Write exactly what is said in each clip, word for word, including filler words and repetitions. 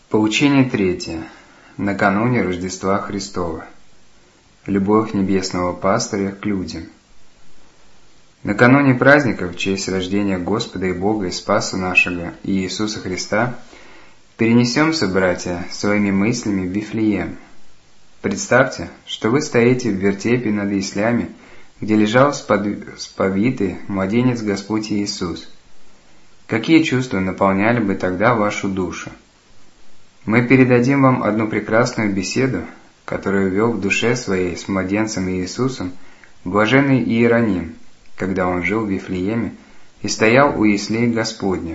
Поучение третье. Накануне Рождества Христова. Любовь небесного пастыря к людям. Накануне праздника в честь рождения Господа и Бога и Спаса нашего и Иисуса Христа перенесемся, братья, своими мыслями в Вифлеем. Представьте, что вы стоите в вертепе над яслями, где лежал сповитый младенец Господь Иисус. Какие чувства наполняли бы тогда вашу душу? Мы передадим вам одну прекрасную беседу, которую вел в душе своей с младенцем Иисусом блаженный Иероним, когда он жил в Вифлееме и стоял у яслей Господних.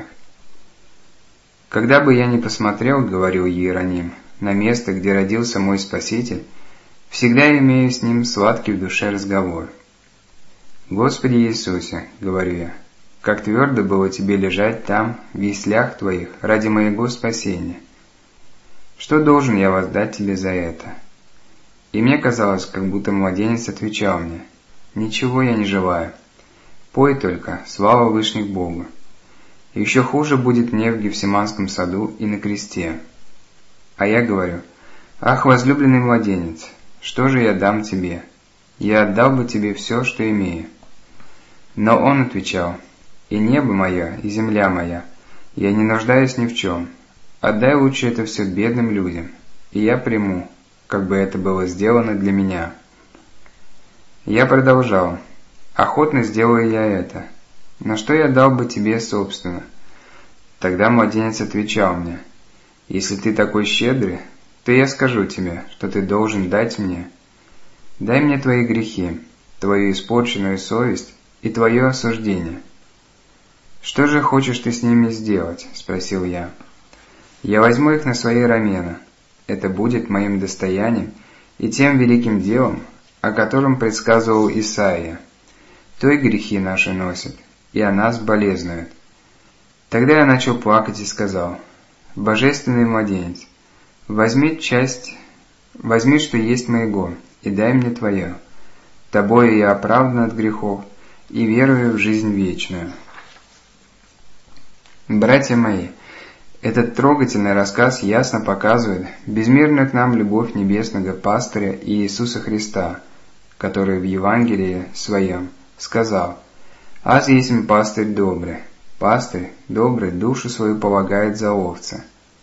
«Когда бы я ни посмотрел, — говорил Иероним, — на место, где родился мой Спаситель, всегда имею с ним сладкий в душе разговор. Господи Иисусе, — говорю я, — как твердо было тебе лежать там, в яслях твоих, ради моего спасения. Что должен я воздать тебе за это?» И мне казалось, как будто младенец отвечал мне: «Ничего я не желаю. Пой только, слава Вышних Богу. И еще хуже будет мне в Гефсиманском саду и на кресте». А я говорю: «Ах, возлюбленный младенец, что же я дам тебе? Я отдал бы тебе все, что имею». Но он отвечал: «И небо мое, и земля моя, я не нуждаюсь ни в чем. Отдай лучше это все бедным людям, и я приму, как бы это было сделано для меня». Я продолжал: «Охотно сделаю я это. Но что я дал бы тебе, собственно?» Тогда младенец отвечал мне: «Если ты такой щедрый, то я скажу тебе, что ты должен дать мне. Дай мне твои грехи, твою испорченную совесть и твое осуждение». «Что же хочешь ты с ними сделать?» – спросил я. «Я возьму их на свои рамена. Это будет моим достоянием и тем великим делом, о котором предсказывал Исаия. То и грехи наши носят, и о нас болезнуют». Тогда я начал плакать и сказал: «Божественный младенец, возьми часть, возьми, что есть моего, и дай мне твое. Тобою я оправдан от грехов и верую в жизнь вечную». Братья мои, этот трогательный рассказ ясно показывает безмерную к нам любовь небесного пастыря и Иисуса Христа, который в Евангелии своем сказал: «Аз есть пастырь добрый, пастырь добрый душу свою полагает за овцы».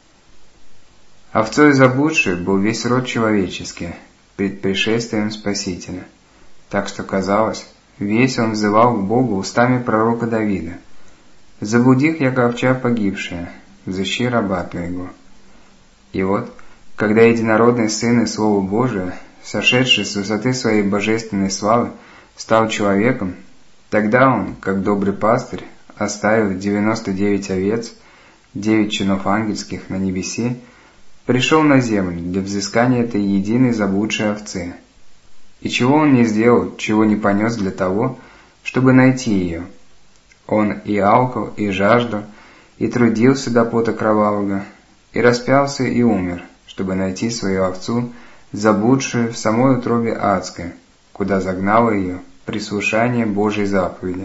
Овцой заблудшей был весь род человеческий пред пришествием Спасителя, так что, казалось, весь он взывал к Богу устами пророка Давида: «Заблудих, яко овча погибшая, взыщи раба твоего». И вот, когда единородный Сын и Слово Божие, сошедший с высоты своей божественной славы, стал человеком, тогда он, как добрый пастырь, оставив девяносто девять овец, девять чинов ангельских на небесе, пришел на землю для взыскания этой единой заблудшей овцы. И чего он не сделал, чего не понес для того, чтобы найти ее? Он и алкал, и жаждал, и трудился до пота кровавого, и распялся, и умер, чтобы найти свою овцу, заблудшую в самой утробе адской, куда загнало ее прислушание Божьей заповеди.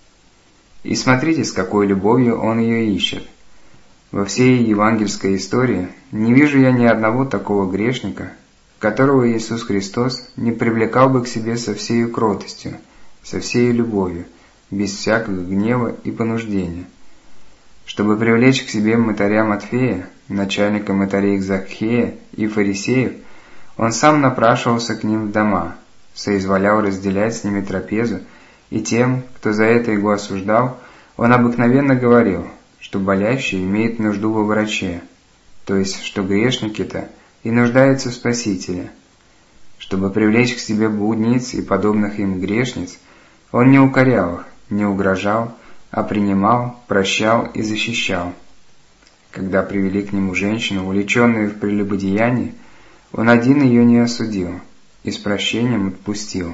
И смотрите, с какой любовью он ее ищет. Во всей евангельской истории не вижу я ни одного такого грешника, которого Иисус Христос не привлекал бы к себе со всею кротостью, со всей любовью, без всякого гнева и понуждения. Чтобы привлечь к себе мытаря Матфея, начальника мытарей Закхея и фарисеев, он сам напрашивался к ним в дома, соизволял разделять с ними трапезу, и тем, кто за это его осуждал, он обыкновенно говорил, что болящий имеет нужду во враче, то есть, что грешники-то и нуждаются в Спасителе. Чтобы привлечь к себе блудниц и подобных им грешниц, он не укорял их, не угрожал, а принимал, прощал и защищал. Когда привели к нему женщину, увлеченную в прелюбодеянии, он один ее не осудил и с прощением отпустил.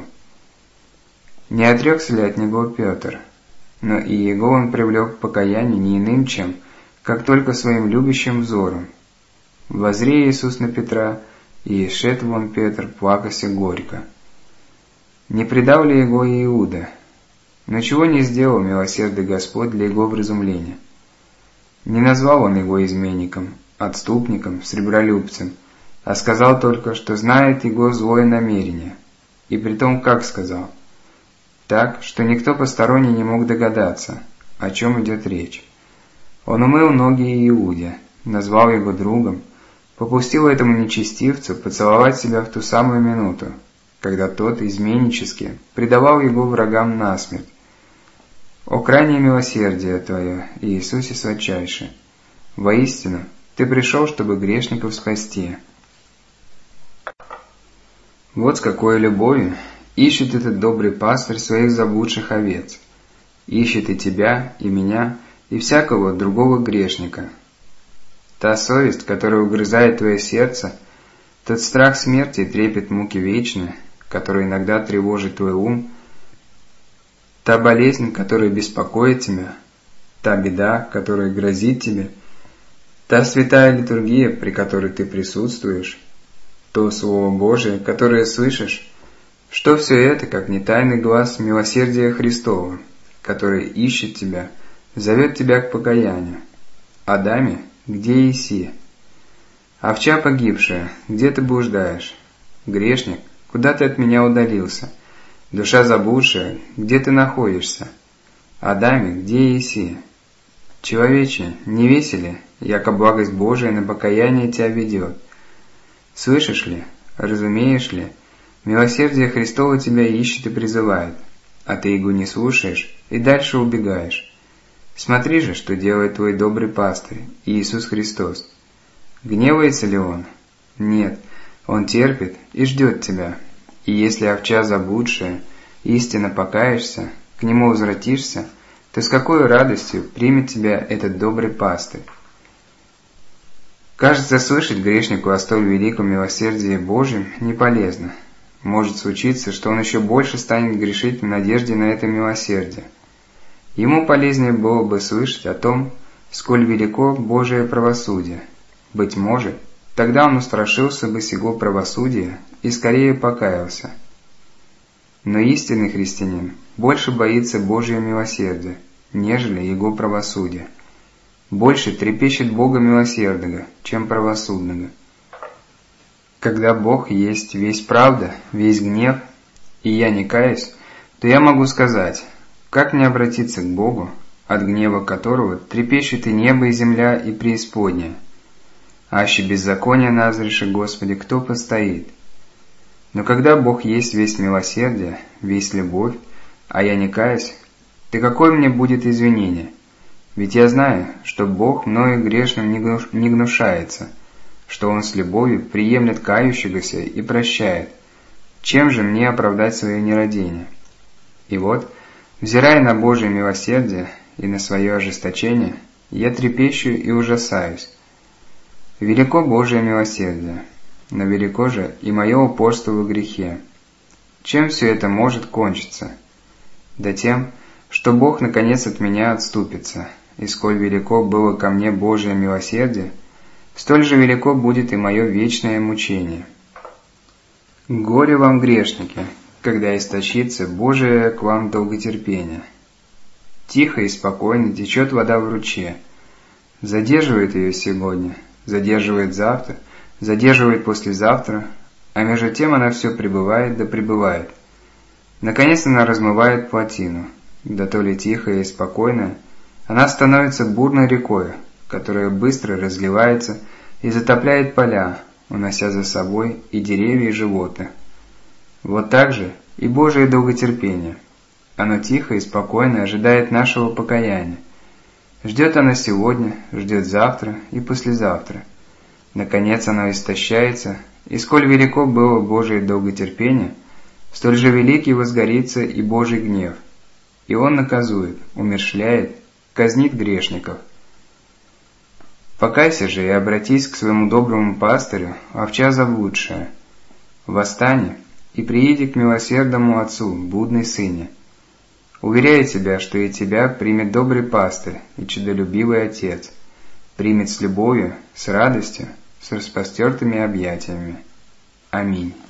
Не отрекся ли от него Петр? Но и его он привлек к покаянию не иным чем, как только своим любящим взором. Возри Иисус на Петра, и ишед вон Петр, плакася горько. Не предал ли его Иуда? Но чего не сделал милосердный Господь для его вразумления? Не назвал он его изменником, отступником, сребролюбцем, а сказал только, что знает его злое намерение. И притом как сказал? Так, что никто посторонний не мог догадаться, о чем идет речь. Он умыл ноги Иуде, назвал его другом, попустил этому нечестивцу поцеловать себя в ту самую минуту, когда тот изменнически предавал его врагам насмерть. О крайнее милосердие Твое, Иисусе сладчайший! Воистину, Ты пришел, чтобы грешников спасти. Вот с какой любовью ищет этот добрый пастырь своих заблудших овец. Ищет и тебя, и меня, и всякого другого грешника. Та совесть, которая угрызает твое сердце, тот страх смерти и трепет муки вечной, который иногда тревожит твой ум, та болезнь, которая беспокоит тебя, та беда, которая грозит тебе, та святая литургия, при которой ты присутствуешь, то Слово Божие, которое слышишь, что все это, как не тайный глаз милосердия Христова, который ищет тебя, зовет тебя к покаянию. Адаме, где Иси? Овча погибшая, где ты блуждаешь? Грешник, куда ты от меня удалился? Душа заблудшая, где ты находишься? Адаме, где Иси? Человече, не весели, яко благость Божия на покаяние тебя ведет. Слышишь ли, разумеешь ли, милосердие Христово тебя ищет и призывает, а ты его не слушаешь и дальше убегаешь. Смотри же, что делает твой добрый пастырь, Иисус Христос. Гневается ли Он? Нет, Он терпит и ждет тебя. И если овча заблудшая, истинно покаешься, к Нему возвратишься, то с какой радостью примет тебя этот добрый пастырь. Кажется, слышать грешнику о столь великом милосердии Божьем не полезно. Может случиться, что он еще больше станет грешить в надежде на это милосердие. Ему полезнее было бы слышать о том, сколь велико Божие правосудие. Быть может, тогда он устрашился бы сего правосудия и скорее покаялся. Но истинный христианин больше боится Божьего милосердия, нежели его правосудия. Больше трепещет Бога милосердного, чем правосудного. Когда Бог есть весь правда, весь гнев, и я не каюсь, то я могу сказать, как не обратиться к Богу, от гнева которого трепещет и небо, и земля, и преисподняя. Аще беззаконие назреши, Господи, кто постоит? Но когда Бог есть весь милосердие, весь любовь, а я не каюсь, то какое мне будет извинение? Ведь я знаю, что Бог мною грешным не гнушается, что Он с любовью приемлет кающегося и прощает. Чем же мне оправдать свое нерадение? И вот, взирая на Божие милосердие и на свое ожесточение, я трепещу и ужасаюсь. Велико Божие милосердие, но велико же и мое упорство во грехе. Чем все это может кончиться? Да тем, что Бог наконец от меня отступится, и сколь велико было ко мне Божие милосердие, столь же велико будет и мое вечное мучение. Горе вам, грешники, когда истощится Божие к вам долготерпение. Тихо и спокойно течет вода в ручье. Задерживает ее сегодня, задерживает завтра, задерживает послезавтра, а между тем она все прибывает да прибывает. Наконец она размывает плотину, да то ли тихая и спокойная, она становится бурной рекой, которая быстро разливается и затопляет поля, унося за собой и деревья, и животных. Вот так же и Божие долготерпение. Оно тихо и спокойно ожидает нашего покаяния. Ждет оно сегодня, ждет завтра и послезавтра. Наконец оно истощается, и сколь велико было Божие долготерпение, столь же великий возгорится и Божий гнев. И Он наказует, умерщвляет, казнит грешников. Покайся же и обратись к своему доброму пастырю, овча заблудшая. Восстань и прииди к милосердному Отцу, блудный сыне. Уверяю тебя, что и тебя примет добрый пастырь и чудолюбивый Отец, примет с любовью, с радостью, с распростертыми объятиями. Аминь.